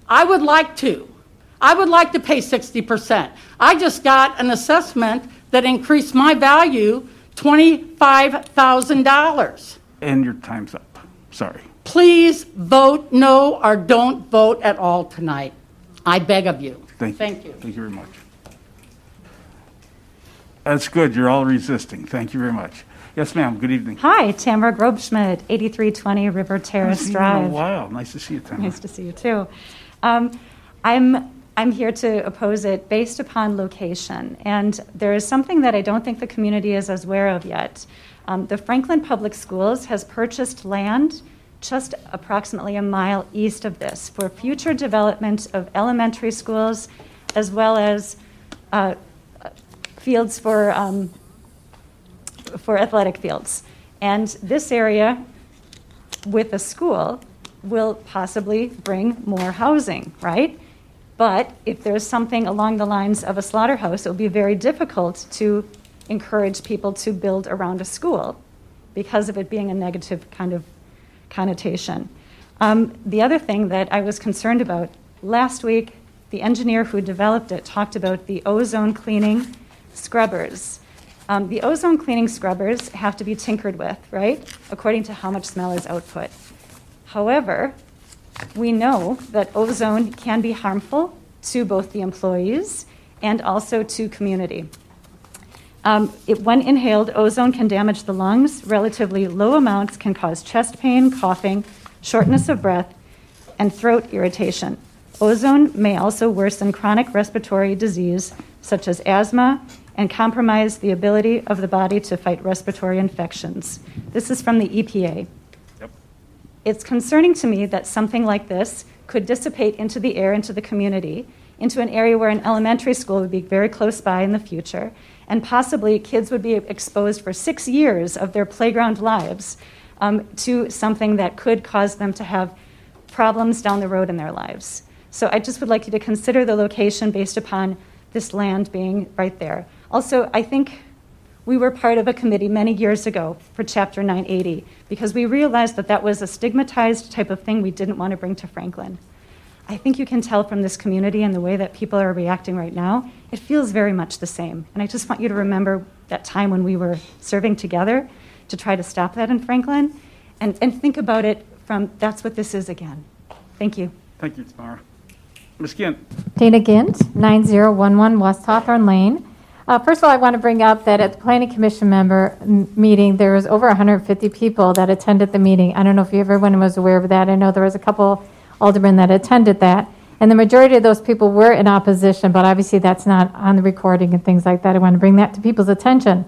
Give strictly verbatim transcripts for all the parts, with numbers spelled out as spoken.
I would like to. I would like to pay sixty percent. I just got an assessment that increased my value twenty-five thousand dollars. And your time's up. Sorry. Please vote no or don't vote at all tonight. I beg of you. Thank you. Thank you. Thank you very much. That's good. You're all resisting. Thank you very much. Yes, ma'am. Good evening. Hi, Tamara Grobschmidt, eighty-three twenty River Terrace Drive. Wow. Nice to see you, Tamara. Nice to see you, too. Um, I'm I'm here to oppose it based upon location. And there is something that I don't think the community is as aware of yet. Um, the Franklin Public Schools has purchased land just approximately a mile east of this for future development of elementary schools as well as uh, fields for, um, for athletic fields. And this area with a school will possibly bring more housing, right? But if there's something along the lines of a slaughterhouse, it will be very difficult to encourage people to build around a school because of it being a negative kind of connotation. Um, the other thing that I was concerned about, last week, the engineer who developed it talked about the ozone cleaning scrubbers. Um, the ozone cleaning scrubbers have to be tinkered with, right, according to how much smell is output. However, we know that ozone can be harmful to both the employees and also to community. Um, it, when inhaled, ozone can damage the lungs. Relatively low amounts can cause chest pain, coughing, shortness of breath, and throat irritation. Ozone may also worsen chronic respiratory disease such as asthma and compromise the ability of the body to fight respiratory infections. This is from the E P A. It's concerning to me that something like this could dissipate into the air, into the community, into an area where an elementary school would be very close by in the future, and possibly kids would be exposed for six years of their playground lives um, to something that could cause them to have problems down the road in their lives. So I just would like you to consider the location based upon this land being right there. Also, I think we were part of a committee many years ago for Chapter nine eighty because we realized that that was a stigmatized type of thing we didn't want to bring to Franklin. I think you can tell from this community and the way that people are reacting right now, it feels very much the same. And I just want you to remember that time when we were serving together to try to stop that in Franklin and, and think about it from that's what this is again. Thank you. Thank you, Tamara. Miz Gint. Dana Gint, nine zero one one West Hawthorne Lane. Uh, first of all, I want to bring up that at the Planning Commission member m- meeting, there was over one hundred fifty people that attended the meeting. I don't know if everyone was aware of that. I know there was a couple aldermen that attended that, and the majority of those people were in opposition, but obviously that's not on the recording and things like that. I want to bring that to people's attention.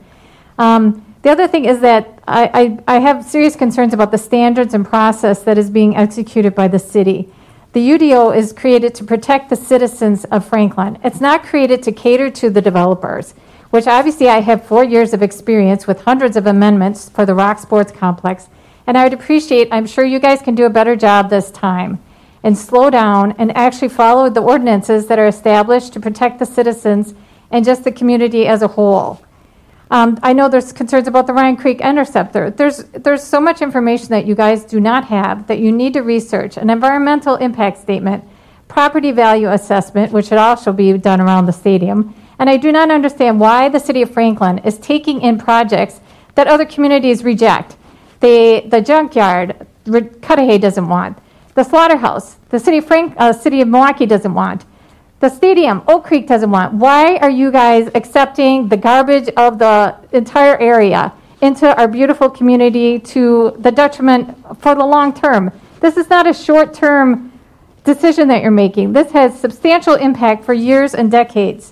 Um, the other thing is that I, I, I have serious concerns about the standards and process that is being executed by the city. The U D O is created to protect the citizens of Franklin. It's not created to cater to the developers, which obviously I have four years of experience with hundreds of amendments for the Rock Sports Complex. And I would appreciate, I'm sure you guys can do a better job this time and slow down and actually follow the ordinances that are established to protect the citizens and just the community as a whole. Um, I know there's concerns about the Ryan Creek Interceptor. There's there's so much information that you guys do not have that you need to research. An environmental impact statement, property value assessment, which should also be done around the stadium. And I do not understand why the city of Franklin is taking in projects that other communities reject. The the junkyard, Cudahy doesn't want. The slaughterhouse, the city of Frank, uh, city of Milwaukee doesn't want. The stadium, Oak Creek doesn't want. Why are you guys accepting the garbage of the entire area into our beautiful community to the detriment for the long term? This is not a short-term decision that you're making. This has substantial impact for years and decades.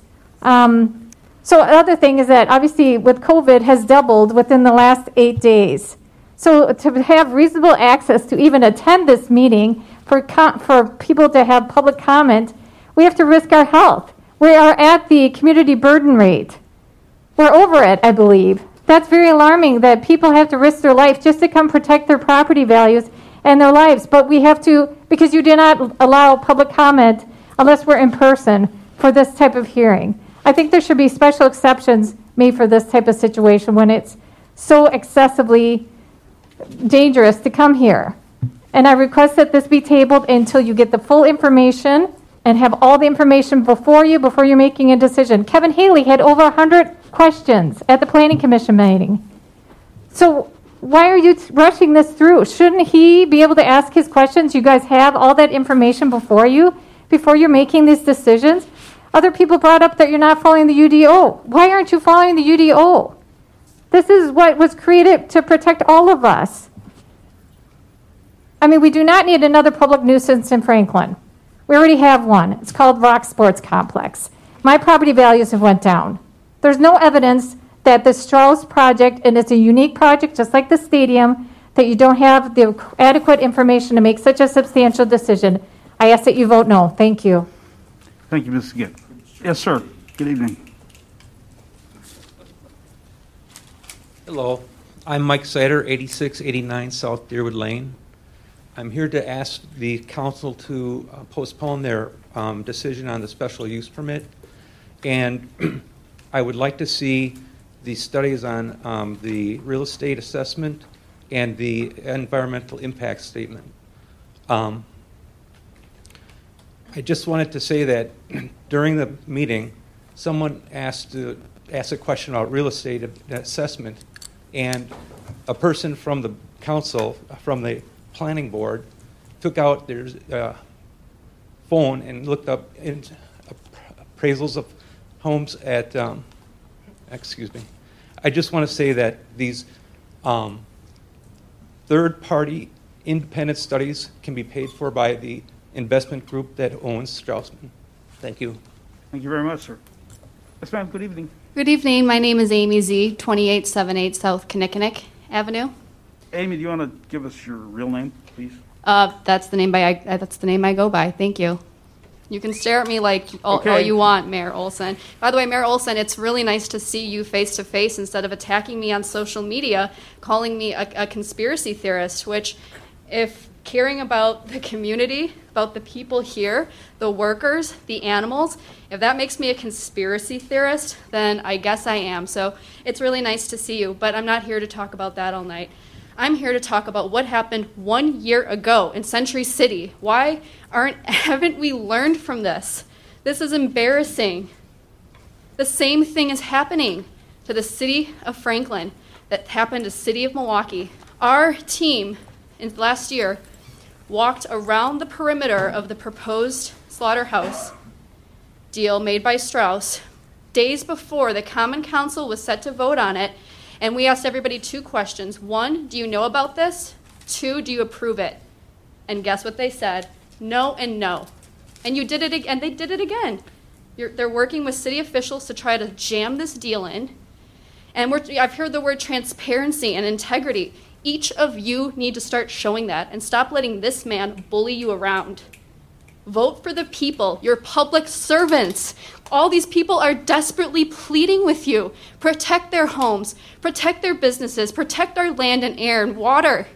Um, so another thing is that obviously with COVID has doubled within the last eight days. So to have reasonable access to even attend this meeting, for com- for people to have public comment, we have to risk our health. We are at the community burden rate. We're over it, I believe. That's very alarming that people have to risk their life just to come protect their property values and their lives. But we have to, because you do not allow public comment unless we're in person for this type of hearing. I think there should be special exceptions made for this type of situation when it's so excessively dangerous to come here. And I request that this be tabled until you get the full information and have all the information before you, before you're making a decision. Kevin Haley had over one hundred questions at the Planning Commission meeting. So why are you rushing this through? Shouldn't he be able to ask his questions? You guys have all that information before you, before you're making these decisions. Other people brought up that you're not following the U D O. Why aren't you following the U D O? This is what was created to protect all of us. I mean, we do not need another public nuisance in Franklin. We already have one. It's called Rock Sports Complex. My property values have went down. There's no evidence that the Strauss project, and it's a unique project just like the stadium, that you don't have the adequate information to make such a substantial decision. I ask that you vote no. Thank you. Thank you, Missus Gitt. Yes, sir. Good evening. Hello, I'm Mike Sider, eighty-six eighty-nine South Deerwood Lane. I'm here to ask the council to uh, postpone their um, decision on the special use permit. And I would like to see the studies on um, the real estate assessment and the environmental impact statement. Um, I just wanted to say that during the meeting, someone asked to ask a question about real estate assessment, and a person from the council, from the planning board, took out their uh, phone and looked up in appraisals of homes at, um, excuse me. I just want to say that these um, third-party independent studies can be paid for by the investment group that owns Strausman. Thank you. Thank you very much, sir. Yes, ma'am. Good evening. Good evening. My name is Amy Z, twenty-eight seventy-eight South Kinnickinnick Avenue. Amy, do you want to give us your real name, please? Uh, that's the name by I, uh, that's the name I go by. Thank you. You can stare at me like all, Okay. all you want, Mayor Olson. By the way, Mayor Olson, it's really nice to see you face to face instead of attacking me on social media, calling me a, a conspiracy theorist, which, if caring about the community, about the people here, the workers, the animals, if that makes me a conspiracy theorist, then I guess I am. So it's really nice to see you, but I'm not here to talk about that all night. I'm here to talk about what happened one year ago in Century City. Why aren't haven't we learned from this? This is embarrassing. The same thing is happening to the city of Franklin that happened to the city of Milwaukee. Our team in last year walked around the perimeter of the proposed slaughterhouse deal made by Strauss days before the Common Council was set to vote on it. And we asked everybody two questions. One, do you know about this? Two, do you approve it? And guess what they said? No and no. And you did it again. And they did it again. You're, they're working with city officials to try to jam this deal in. And we're, I've heard the word transparency and integrity. Each of you need to start showing that and stop letting this man bully you around. Vote for the people, your public servants. All these people are desperately pleading with you. Protect their homes, protect their businesses, protect our land and air and water.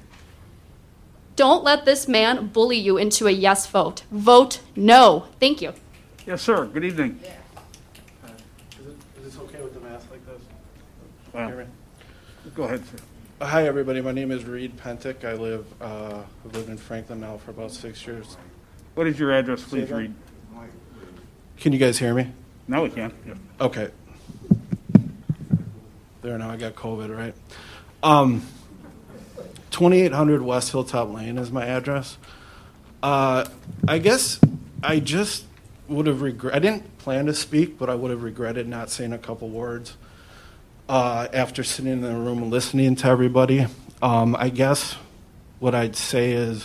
Don't let this man bully you into a yes vote. Vote no. Thank you. Yes, sir. Good evening. Yeah. Uh, is, it, is this okay with the mask like this? Wow. Hear me? Go ahead, sir. Uh, hi, everybody. My name is Reed Pentic. I live, uh, I've lived in Franklin now for about six years. What is your address, please, Say Reed? Can you guys hear me? Now we can. Yeah. Okay. There, now I got COVID, right? Um, twenty-eight hundred West Hilltop Lane is my address. Uh, I guess I just would have regret. I didn't plan to speak, but I would have regretted not saying a couple words uh, after sitting in the room and listening to everybody. Um, I guess what I'd say is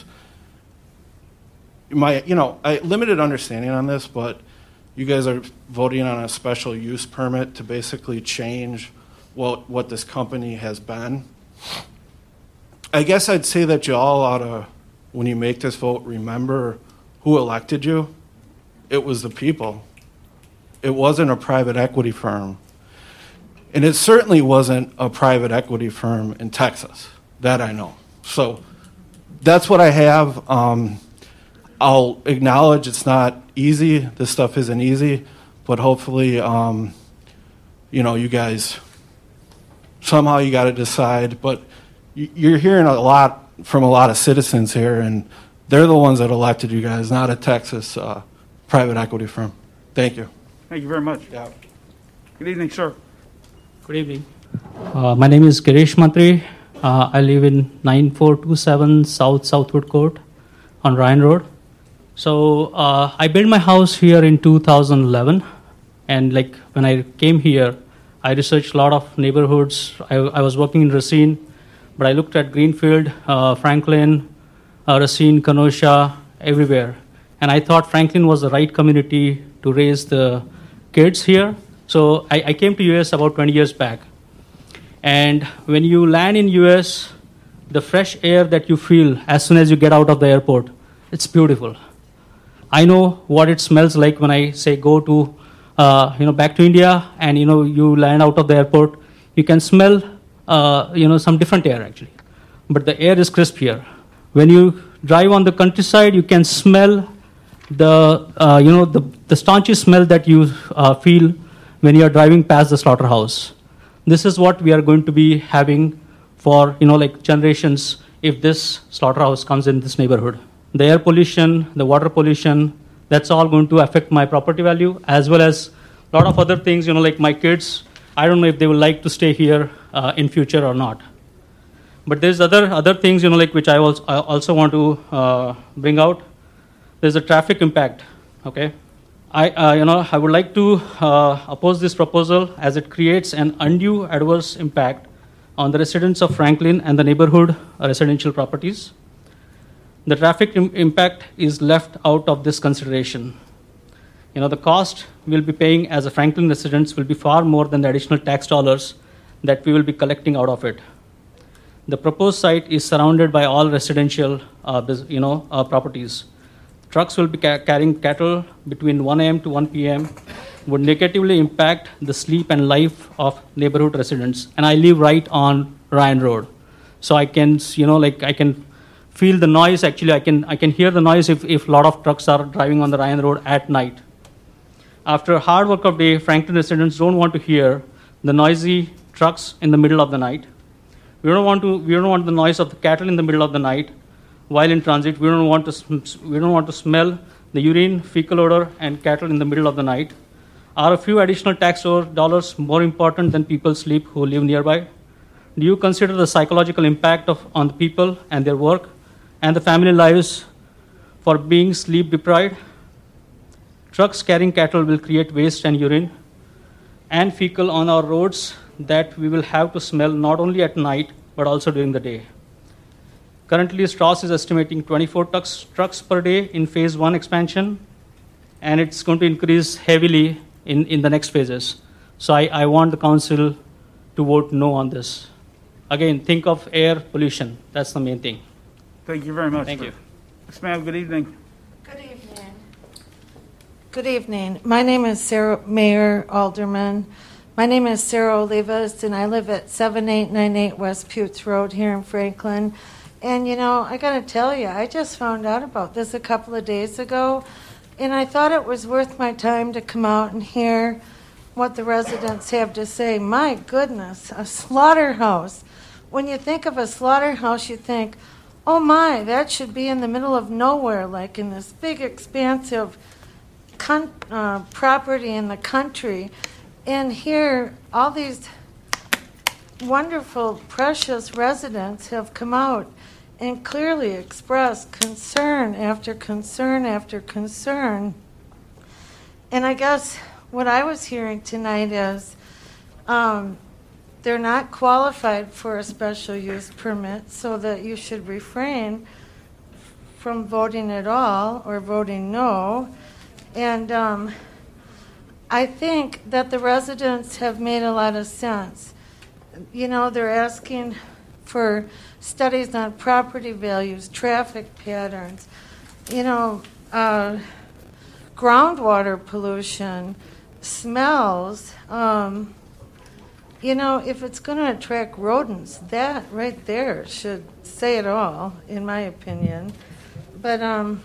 my, you know, I limited understanding on this, but you guys are voting on a special use permit to basically change what what this company has been. I guess I'd say that you all ought to, when you make this vote, remember who elected you. It was the people. It wasn't a private equity firm. And it certainly wasn't a private equity firm in Texas. That I know. So that's what I have. Um, I'll acknowledge it's not easy. This stuff isn't easy. But hopefully, um, you know, you guys, somehow you got to decide. But you're hearing a lot from a lot of citizens here, and they're the ones that elected you guys, not a Texas uh, private equity firm. Thank you. Thank you very much. Yeah. Good evening, sir. Good evening. Uh, my name is Girish Mantri. Uh, I live in nine four two seven South Southwood Court on Ryan Road. So uh, I built my house here in two thousand eleven, and like when I came here, I researched a lot of neighborhoods. I, I was working in Racine, but I looked at Greenfield, uh, Franklin, uh, Racine, Kenosha, everywhere. And I thought Franklin was the right community to raise the kids here. So I, I came to U S about twenty years back. And when you land in U S, the fresh air that you feel as soon as you get out of the airport, it's beautiful. I know what it smells like when I say go to, uh, you know, back to India, and you know you land out of the airport, you can smell, uh, you know, some different air actually, but the air is crisp here. When you drive on the countryside, you can smell the, uh, you know, the the staunchy smell that you uh, feel when you are driving past the slaughterhouse. This is what we are going to be having for, you know, like generations if this slaughterhouse comes in this neighborhood. The air pollution, the water pollution, that's all going to affect my property value, as well as a lot of other things, you know, like my kids. I don't know if they would like to stay here uh, in future or not. But there's other other things, you know, like which I also, I also want to uh, bring out. There's a traffic impact, okay? I, uh, you know, I would like to uh, oppose this proposal as it creates an undue adverse impact on the residents of Franklin and the neighborhood residential properties. The traffic im- impact is left out of this consideration. You know, the cost we'll be paying as a Franklin residents will be far more than the additional tax dollars that we will be collecting out of it. The proposed site is surrounded by all residential, uh, bus- you know, uh, properties. Trucks will be ca- carrying cattle between one a.m. to one p.m. would negatively impact the sleep and life of neighborhood residents. And I live right on Ryan Road, so I can, you know, like I can feel the noise. Actually, I can I can hear the noise if if a lot of trucks are driving on the Ryan Road at night. After a hard work of day, Franklin residents don't want to hear the noisy trucks in the middle of the night. We don't want to. We don't want the noise of the cattle in the middle of the night. While in transit, we don't want to we don't want to smell the urine, fecal odor, and cattle in the middle of the night. Are a few additional tax dollars more important than people's sleep who live nearby? Do you consider the psychological impact of on the people and their work and the family lives for being sleep deprived? Trucks carrying cattle will create waste and urine and fecal on our roads that we will have to smell not only at night but also during the day. Currently, Strauss is estimating twenty-four trucks, trucks per day in phase one expansion, and it's going to increase heavily in, in the next phases. So I, I want the council to vote no on this. Again, think of air pollution. That's the main thing. Thank you very much. Thank sir. you. Yes, ma'am. Good evening. Good evening. Good evening. My name is Sarah, Mayor Alderman. My name is Sarah Olivas, and I live at seven eight nine eight West Putes Road here in Franklin. And, you know, I got to tell you, I just found out about this a couple of days ago, and I thought it was worth my time to come out and hear what the residents have to say. My goodness, a slaughterhouse. When you think of a slaughterhouse, you think, oh my, that should be in the middle of nowhere, like in this big, expansive con- uh, property in the country. And here, all these wonderful, precious residents have come out and clearly expressed concern after concern after concern. And I guess what I was hearing tonight is um, they're not qualified for a special use permit, so that you should refrain from voting at all or voting no. And um, I think that the residents have made a lot of sense. You know, they're asking for studies on property values, traffic patterns, you know, uh, groundwater pollution, smells. Um, you know, if it's going to attract rodents, that right there should say it all, in my opinion. But um,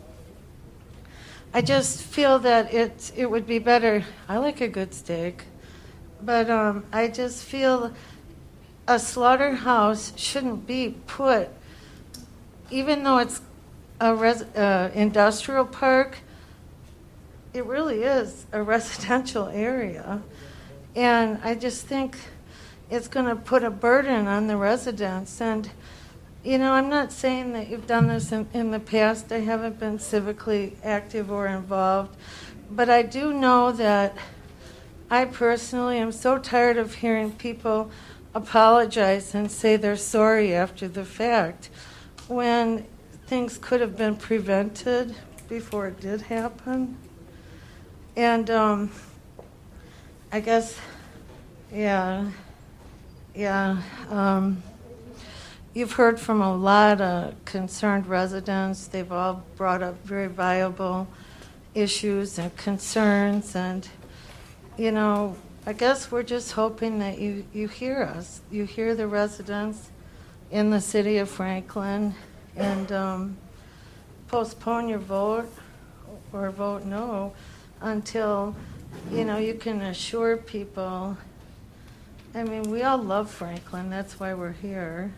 I just feel that it it would be better. I like a good steak, but um, I just feel a slaughterhouse shouldn't be put even though it's a res, uh, industrial park, it really is a residential area. And I just think it's going to put a burden on the residents. And, you know, I'm not saying that you've done this in, in the past. I haven't been civically active or involved. But I do know that I personally am so tired of hearing people apologize and say they're sorry after the fact when things could have been prevented before it did happen. And um, I guess, yeah, yeah. Um, you've heard from a lot of concerned residents. They've all brought up very viable issues and concerns. And, you know, I guess we're just hoping that you, you hear us. You hear the residents in the city of Franklin and um, postpone your vote or vote no until, you know, you can assure people. I mean, we all love Franklin. That's why we're here.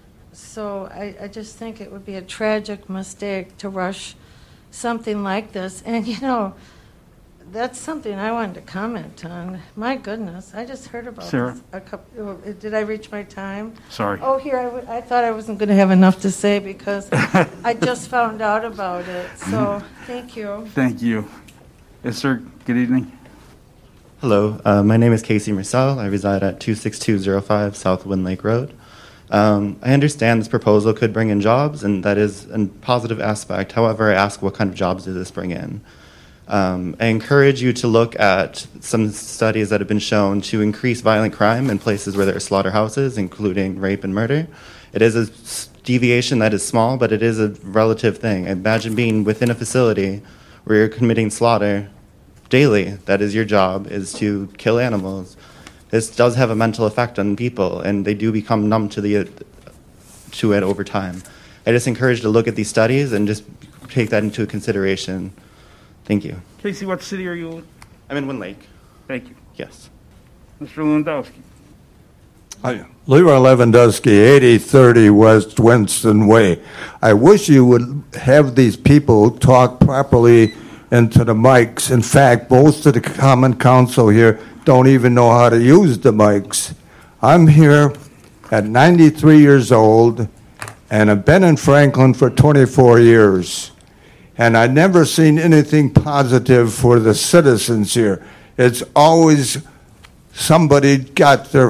So I, I just think it would be a tragic mistake to rush something like this. And, you know, that's something I wanted to comment on. My goodness, I just heard about Sarah? this a couple. Did I reach my time? Sorry. Oh, here, I, w- I thought I wasn't going to have enough to say because I just found out about it. So thank you. Thank you. Yes, sir. Good evening. Hello, uh, my name is Casey Marcel. I reside at two six two zero five South Wind Lake Road. Um, I understand this proposal could bring in jobs, and that is a positive aspect. However, I ask, what kind of jobs does this bring in? Um, I encourage you to look at some studies that have been shown to increase violent crime in places where there are slaughterhouses, including rape and murder. It is a deviation that is small, but it is a relative thing. Imagine being within a facility where you're committing slaughter daily. That is your job, is to kill animals. This does have a mental effect on people, and they do become numb to the to it over time. I just encourage you to look at these studies and just take that into consideration. Thank you. Casey, what city are you in? I'm in Wind Lake. Thank you. Yes. Mister Lewandowski. Hi, Leroy Lewandowski, eighty thirty West Winston Way. I wish you would have these people talk properly into the mics. In fact, most of the Common Council here don't even know how to use the mics. I'm here at ninety-three years old, and I've been in Franklin for twenty-four years. And I've never seen anything positive for the citizens here. It's always somebody got their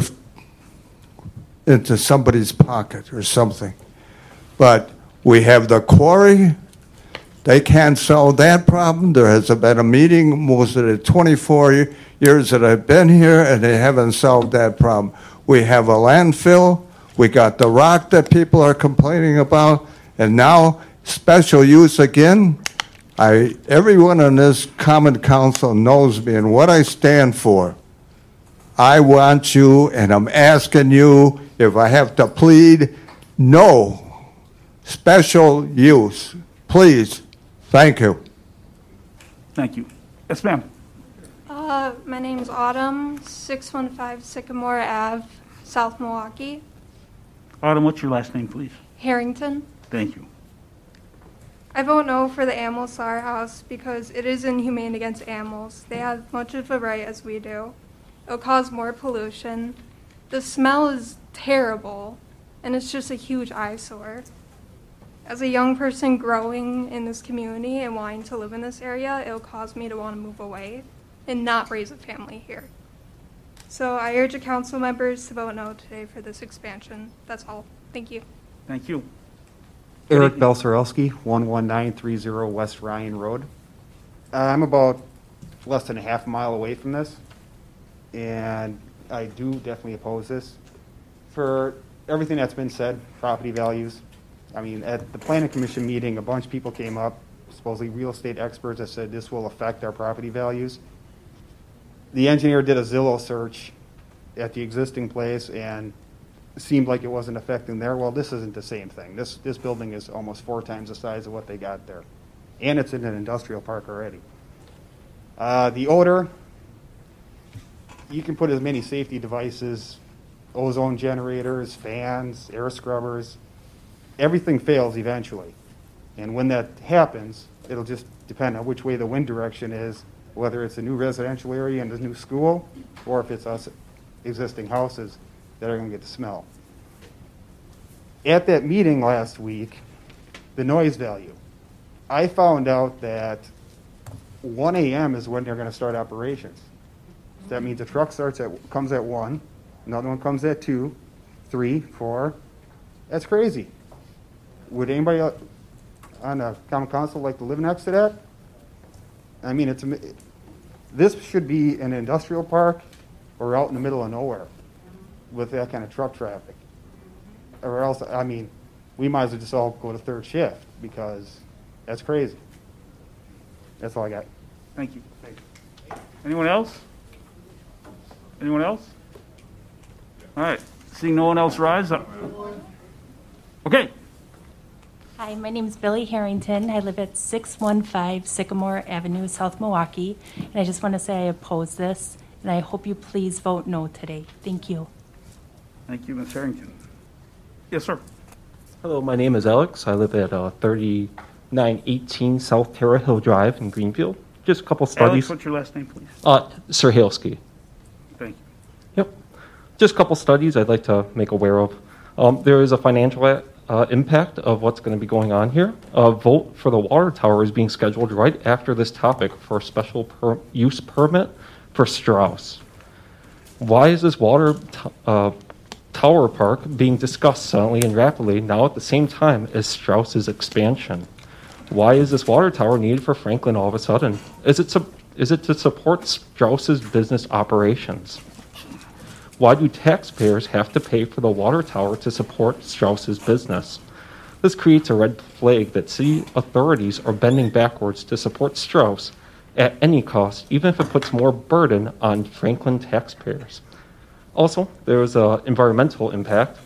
into somebody's pocket or something. But we have the quarry. They can't solve that problem. There has been a meeting most of the twenty-four years that I've been here, and they haven't solved that problem. We have a landfill. We got the rock that people are complaining about, and now special use again. I everyone on this Common Council knows me and what I stand for. I want you, and I'm asking you, if I have to plead, no special use. Please. Thank you. Thank you. Yes, ma'am. Uh, my name's Autumn, six one five Sycamore Ave, South Milwaukee. Autumn, what's your last name, please? Harrington. Thank you. I vote no for the animal slaughterhouse because it is inhumane against animals. They have much of a right as we do. It'll cause more pollution. The smell is terrible, and it's just a huge eyesore. As a young person growing in this community and wanting to live in this area, it'll cause me to want to move away and not raise a family here. So I urge the council members to vote no today for this expansion. That's all. Thank you. Thank you. Eric Belsorowski, one one nine three zero West Ryan Road. Uh, I'm about less than a half mile away from this, and I do definitely oppose this. For everything that's been said, property values, I mean, at the Planning Commission meeting, a bunch of people came up, supposedly real estate experts, that said this will affect our property values. The engineer did a Zillow search at the existing place, and it seemed like it wasn't affecting there. Well, this isn't the same thing. This this building is almost four times the size of what they got there, and it's in an industrial park already. Uh, the odor, you can put as many safety devices, ozone generators, fans, air scrubbers. everything fails eventually. And when that happens, it'll just depend on which way the wind direction is, whether it's a new residential area and a new school, or if it's us existing houses that are going to get the smell. At that meeting last week, the noise value, I found out that one a.m. is when they're going to start operations. That means a truck starts at comes at one, another one comes at two, three, four. That's crazy. Would anybody on the common council like to live next to that? I mean, it's this should be an industrial park or out in the middle of nowhere with that kind of truck traffic. Or else, I mean, we might as well just all go to third shift because that's crazy. That's all I got. Thank you. Thank you. Anyone else? Anyone else? All right. Seeing no one else rise up. Okay. Hi, my name is Billy Harrington. I live at six one five Sycamore Avenue, South Milwaukee. And I just want to say I oppose this, and I hope you please vote no today. Thank you. Thank you, Miz Harrington. Yes, sir. Hello, my name is Alex. I live at uh, thirty-nine eighteen South Terra Hill Drive in Greenfield. Just a couple studies. Alex, what's your last name, please? Uh, Sir Halesky. Thank you. Yep. Just a couple studies I'd like to make aware of. Um, there is a financial uh, impact of what's going to be going on here. A vote for the water tower is being scheduled right after this topic for a special per- use permit for Strauss. Why is this water t- uh, tower park being discussed silently and rapidly now at the same time as Strauss's expansion? Why is this water tower needed for Franklin all of a sudden? Is it su- is it to support Strauss's business operations? Why do taxpayers have to pay for the water tower to support Strauss's business? This creates a red flag that city authorities are bending backwards to support Strauss at any cost, even if it puts more burden on Franklin taxpayers. Also, there was an environmental impact.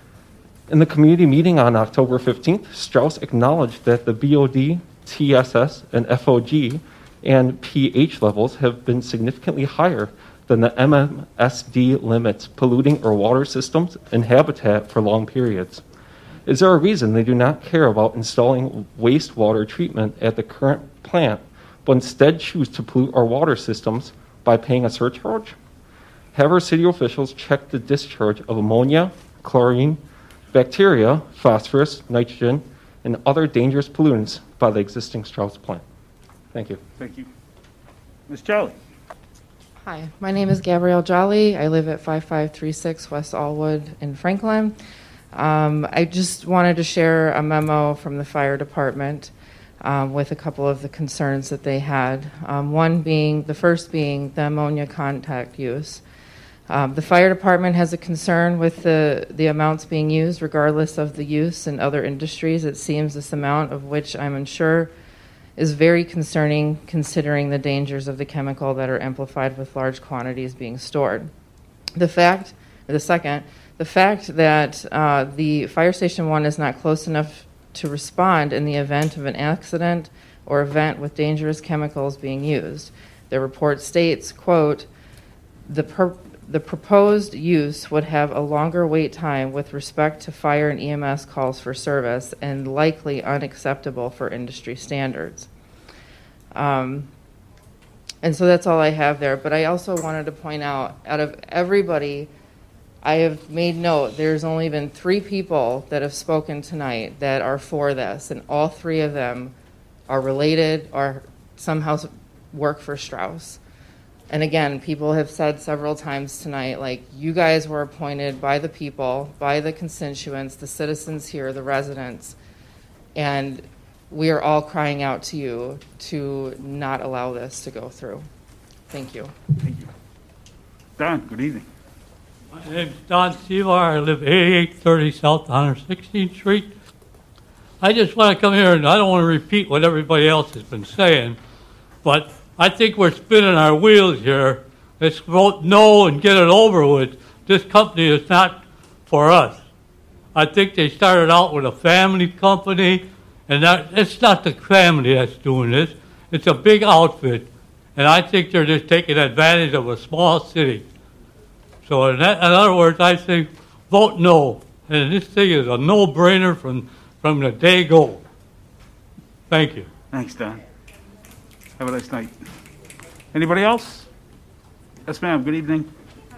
In the community meeting on October fifteenth, Strauss acknowledged that the B O D, T S S, and F O G and pH levels have been significantly higher than the M M S D limits, polluting our water systems and habitat for long periods. Is there a reason they do not care about installing wastewater treatment at the current plant, but instead choose to pollute our water systems by paying a surcharge? Have our city officials check the discharge of ammonia, chlorine, bacteria, phosphorus, nitrogen, and other dangerous pollutants by the existing Strauss plant? Thank you. Thank you. Miz Jolly. Hi, my name is Gabrielle Jolly. I live at five five three six West Allwood in Franklin. Um, I just wanted to share a memo from the fire department um, with a couple of the concerns that they had. Um, one being, the first being the ammonia contact use. Um, the fire department has a concern with the, the amounts being used, regardless of the use in other industries. It seems this amount, of which I'm unsure, is very concerning considering the dangers of the chemical that are amplified with large quantities being stored. The fact, or the second, the fact that uh, the fire station one is not close enough to respond in the event of an accident or event with dangerous chemicals being used. The report states, quote, the per- The proposed use would have a longer wait time with respect to fire and E M S calls for service and likely unacceptable for industry standards. Um, and so that's all I have there. But I also wanted to point out, out of everybody, I have made note, there's only been three people that have spoken tonight that are for this, and all three of them are related or somehow work for Strauss. And again, people have said several times tonight, like, you guys were appointed by the people, by the constituents, the citizens here, the residents, and we are all crying out to you to not allow this to go through. Thank you. Thank you. Don, good evening. My name's Don Sevar. I live eighty-eight thirty South one hundred sixteenth Street. I just want to come here, and I don't want to repeat what everybody else has been saying, but I think we're spinning our wheels here. Let's vote no and get it over with. This company is not for us. I think they started out with a family company, and that, it's not the family that's doing this. It's a big outfit, and I think they're just taking advantage of a small city. So in, that, in other words, I say vote no. And this thing is a no-brainer from from the day go. Thank you. Thanks, Don. Have a nice night. Anybody else? Yes, ma'am. Good evening.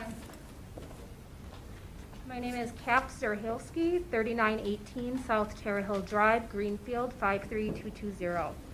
My name is Cap Zerhilski, thirty-nine eighteen South Terra Hill Drive, Greenfield, five three two two zero.